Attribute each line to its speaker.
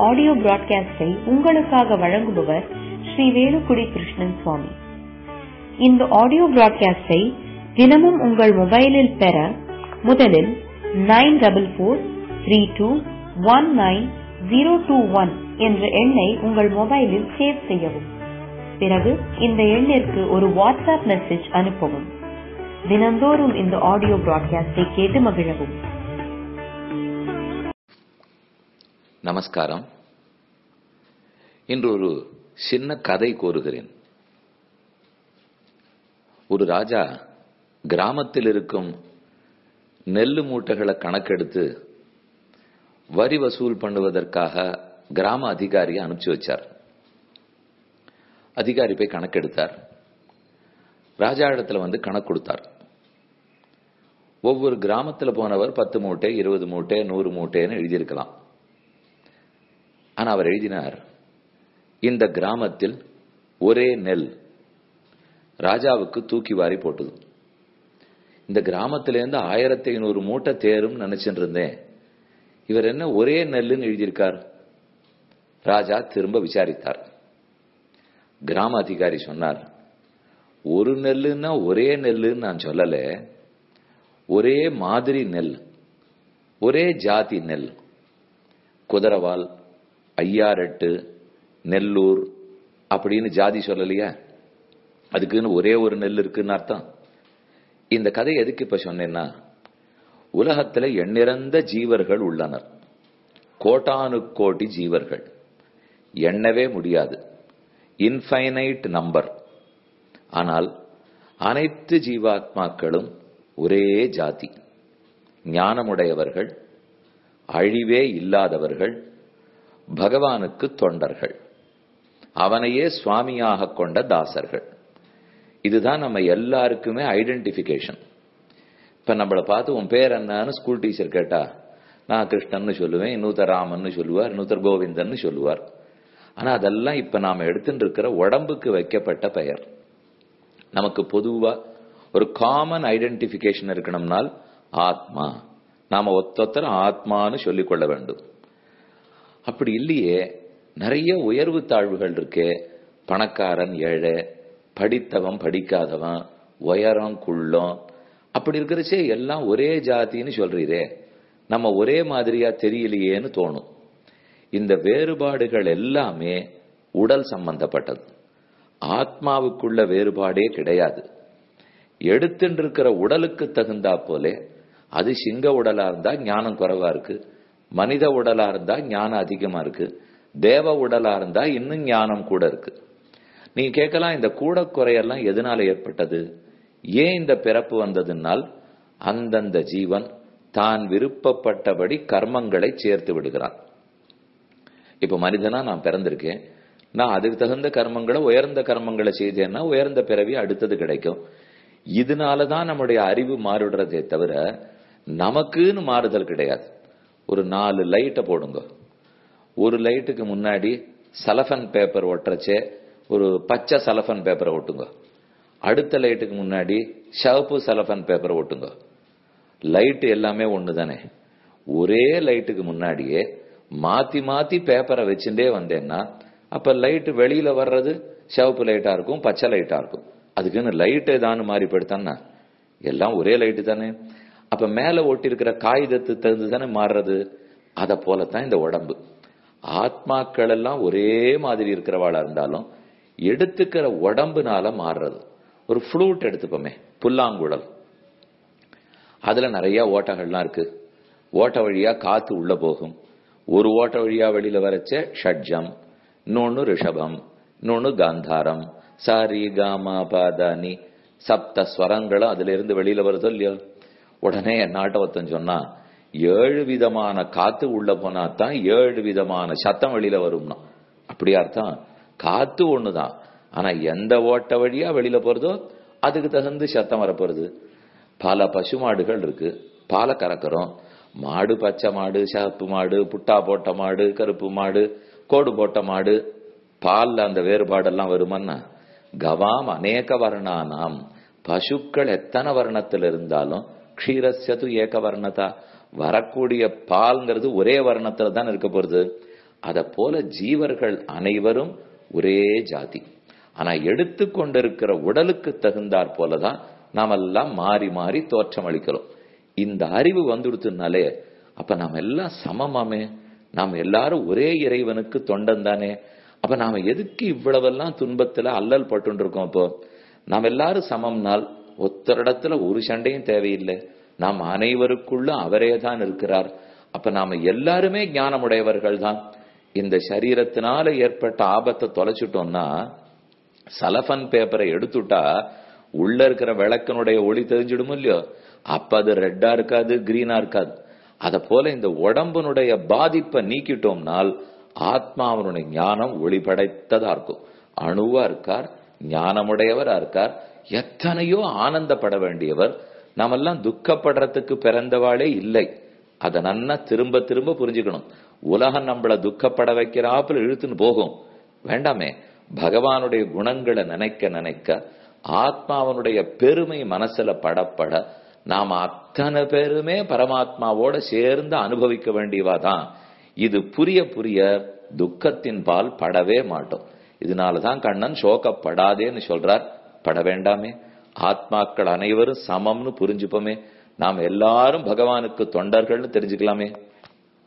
Speaker 1: Audio பிராட்காஸ்டை உங்களுக்காக வழங்குபவர் ஸ்ரீ வேலுக்குடி கிருஷ்ணன் சுவாமி. இந்த ஆடியோ பிராட்காஸ்டை தினமும் உங்கள் மொபைலில் பெற முதலில் 9432219021 என்ற எண்ணை உங்கள் மொபைலில் சேவ் செய்யவும். பிறகு இந்த எண்ணிற்கு ஒரு வாட்ஸ்அப் மெசேஜ் அனுப்பவும். தினந்தோறும் இந்த ஆடியோ பிராட்காஸ்டை கேட்டு மகிழவும்.
Speaker 2: நமஸ்காரம். இன்று ஒரு சின்ன கதை கூறுகிறேன். ஒரு ராஜா கிராமத்தில் இருக்கும் நெல்லு மூட்டைகளை கணக்கெடுத்து வரி வசூல் பண்ணுவதற்காக கிராம அதிகாரியை அனுப்பிச்சு வச்சார். அதிகாரி போய் கணக்கெடுத்தார். ராஜா இடத்துல வந்து கணக்கு கொடுத்தார். ஒவ்வொரு கிராமத்தில் போனவர் 10 மூட்டை 20 மூட்டை 100 மூட்டைன்னு எழுதியிருக்கலாம். ஆனா அவர் எழுதினார், இந்த கிராமத்தில் ஒரே நெல் ராஜாவுக்கு தூக்கி வாரி போட்டது. இந்த கிராமத்திலேருந்து 1500 மூட்டை தேரும் நினைச்சிட்டு இருந்தேன். இவர் என்ன ஒரே நெல்லுன்னு எழுதியிருக்கார்? ராஜா திரும்ப விசாரித்தார். கிராம அதிகாரி சொன்னார், ஒரு நெல்லுன்னா ஒரே நெல்லுன்னு நான் சொல்லல, ஒரே மாதிரி நெல், ஒரே ஜாதி நெல். குதிரவால், ஐயாரெட்டு, நெல்லூர் அப்படின்னு ஜாதி சொல்லலையா? அதுக்குன்னு ஒரே ஒரு நெல் இருக்குன்னு அர்த்தம். இந்த கதை எதுக்கு இப்ப சொன்னேன்னா, உலகத்துல எண்ணிறந்த ஜீவர்கள் உள்ளனர். கோட்டானு கோடி ஜீவர்கள், எண்ணவே முடியாது, இன்ஃபைனைட் நம்பர். ஆனால் அனைத்து ஜீவாத்மாக்களும் ஒரே ஜாதி, ஞானமுடையவர்கள், அழிவே இல்லாதவர்கள், பகவானுக்கு தொண்டர்கள், அவனையே சுவாமியாக கொண்ட தாசர்கள். இதுதான் நம்ம எல்லாருக்குமே ஐடென்டிபிகேஷன். இப்ப நம்மளை பார்த்து உன் பேர் என்னன்னு ஸ்கூல் டீச்சர் கேட்டா, நான் கிருஷ்ணன் சொல்லுவேன், இன்னொருத்தர் ராமன் சொல்லுவார், இன்னொருத்தர் கோவிந்தன் சொல்லுவார். ஆனா அதெல்லாம் இப்ப நாம எடுத்துட்டு இருக்கிற உடம்புக்கு வைக்கப்பட்ட பெயர். நமக்கு பொதுவா ஒரு காமன் ஐடென்டிபிகேஷன் இருக்கணும்னால் ஆத்மா, நாம ஒத்தொத்தர ஆத்மான்னு சொல்லிக் கொள்ள வேண்டும். அப்படி இல்லையே, நிறைய உயர்வு தாழ்வுகள் இருக்கே. பணக்காரன் ஏழை, படித்தவன் படிக்காதவன், உயரம் குள்ளம், அப்படி இருக்கிறச்சே எல்லாம் ஒரே ஜாதின்னு சொல்றீரே, நம்ம ஒரே மாதிரியா தெரியலையேன்னு தோணும். இந்த வேறுபாடுகள் எல்லாமே உடல் சம்பந்தப்பட்டது. ஆத்மாவுக்குள்ள வேறுபாடே கிடையாது. எடுத்துட்டு இருக்கிற உடலுக்கு தகுந்தா போலே, அது சிங்க உடலா இருந்தா ஞானம் குறைவா இருக்கு, மனித உடலா இருந்தா ஞானம் அதிகமா இருக்கு, தேவ உடலா இருந்தா இன்னும் ஞானம் கூட இருக்கு. நீங்க கேட்கலாம், இந்த கூட குறையெல்லாம் எதனால ஏற்பட்டது, ஏன் இந்த பிறப்பு வந்ததுனால், அந்தந்த ஜீவன் தான் விருப்பப்பட்டபடி கர்மங்களை சேர்த்து விடுகிறான். இப்ப மனிதனா நான் பிறந்திருக்கேன், நான் அதுக்கு தகுந்த கர்மங்களை, உயர்ந்த கர்மங்களை செய்தேன்னா உயர்ந்த பிறவி அடுத்தது கிடைக்கும். இதனாலதான் நம்முடைய அறிவு மாறுடுறதே தவிர நமக்குன்னு மாறுதல் கிடையாது. ஒரு 4 லைட்டை போடுங்க. ஒரு லைட்டுக்கு முன்னாடி சலஃபன் பேப்பர் ஒட்டுறச்சே ஒரு பச்சை சலஃபன் பேப்பரை ஒட்டுங்க. அடுத்த லைட்டுக்கு முன்னாடி சிவப்பு சலஃபன் பேப்பரை ஒட்டுங்க. லைட்டு எல்லாமே ஒண்ணுதானே. ஒரே லைட்டுக்கு முன்னாடியே மாத்தி மாத்தி பேப்பரை வச்சுட்டே வந்தேன்னா அப்ப லைட்டு வெளியில வர்றது சிவப்பு லைட்டா இருக்கும், பச்சை லைட்டா இருக்கும். அதுக்குன்னு லைட்டு ஏதானு மாறி போயிடுத்தானா? எல்லாம் ஒரே லைட்டு தானே. அப்ப மேல ஒட்டி இருக்கிற காகிதத்து தகுந்து தானே மாறுறது. அத போலத்தான் இந்த உடம்பு. ஆத்மாக்கள் எல்லாம் ஒரே மாதிரி இருக்கிறவாளா இருந்தாலும் எடுத்துக்கிற உடம்புனால மாறுறது. ஒரு ஃப்ளூட் எடுத்துப்போமே, புல்லாங்குழல், அதுல நிறைய ஓட்டைகள்லாம் இருக்கு. ஓட்ட வழியா காத்து உள்ள போகும். ஒரு ஓட்ட வழியா வெளியில வரச்ச ஷட்ஜம், இன்னொன்னு ரிஷபம், இன்னொன்னு காந்தாரம், சாரி காமா பாதானி, சப்த ஸ்வரங்களும் அதுல இருந்து வெளியில வருதோ இல்லையோ. உடனே நாட்டவத்தன் சொன்னா, 7 விதமான காத்து உள்ள போனாதான் 7 விதமான சத்தம் வெளியில வரும்னா. அப்படியா அர்த்தம்? காத்து ஒண்ணுதான், ஆனா எந்த ஓட்ட வழியா வெளியில போறதோ அதுக்கு தகுந்து சத்தம் வரப்போறது. பல பசுமாடுகள் இருக்கு, பாலை கறக்கிறோம். மாடு பச்சை மாடு, சிவப்பு மாடு, புட்டா போட்ட மாடு, கருப்பு மாடு, கோடு போட்ட மாடு, பால்ல அந்த வேறுபாடெல்லாம் வருமானா? கவாம் அநேக வர்ணானாம், பசுக்கள் எத்தனை வர்ணத்தில் இருந்தாலும் க்ஷீரஸ்யது ஏக வர்ணதா, வரக்கூடிய பால்ங்கிறது ஒரே வர்ணத்துல தான் இருக்க போறது. அத போல ஜீவர்கள் அனைவரும் ஒரே ஜாதி. ஆனா எடுத்துக்கொண்டிருக்கிற உடலுக்கு தகுந்தாற் போலதான் நாமெல்லாம் மாறி மாறி தோற்றம் அளிக்கிறோம். இந்த அறிவு வந்துடுத்துனாலே அப்ப நாம எல்லாம் சமமாமே, நாம எல்லாரும் ஒரே இறைவனுக்கு தொண்டன் தானே. அப்ப நாம எதுக்கு இவ்வளவெல்லாம் துன்பத்துல அல்லல் பட்டு இருக்கோம்? அப்போ நாம் எல்லாரும் சமம்னால் ஒத்தரிடத்துல ஒரு சண்டையும் தேவையில்லை. நாம் அனைவருக்குள்ள அவரே தான் இருக்கிறார். அப்ப நாம எல்லாருமே ஞானமுடையவர்கள் தான். இந்த சரீரத்தினால ஏற்பட்ட ஆபத்தை தொலைச்சிட்டோம்னா சலபன் பேப்பரை எடுத்துட்டா உள்ள இருக்கிற விளக்கனுடைய ஒளி தெரிஞ்சிடும் இல்லையோ, அப்ப அது ரெட்டா இருக்காது, கிரீனா இருக்காது. அத போல இந்த உடம்புனுடைய பாதிப்பை நீக்கிட்டோம்னால் ஆத்மாவனுடைய ஞானம் ஒளி படைத்ததா இருக்கும். அணுவா இருக்கார், ஞானமுடையவரா இருக்கார், எத்தனையோ ஆனந்தப்பட வேண்டியவர். நாமெல்லாம் துக்கப்படுறதுக்கு பிறந்தவாளே இல்லை. அத நன்னா திரும்ப திரும்ப புரிஞ்சுக்கணும். உலகம் நம்மள துக்கப்பட வைக்கிறாப்புல இழுத்துன்னு போகும், வேண்டாமே. பகவானுடைய குணங்களை நினைக்க நினைக்க ஆத்மாவனுடைய பெருமை மனசுல படப்பட நாம அத்தனை பேருமே பரமாத்மாவோட சேர்ந்து அனுபவிக்க வேண்டியவாதான். இது புரிய புரிய துக்கத்தின் பால் படவே மாட்டோம். இதனாலதான் கண்ணன் சோகப்படாதேன்னு சொல்றார். பட வேண்டாமே, ஆத்மாக்கள் அனைவரும் சமம்னு புரிஞ்சுப்போமே, நாம் எல்லாரும் பகவானுக்கு தொண்டர்கள்னு தெரிஞ்சுக்கலாமே.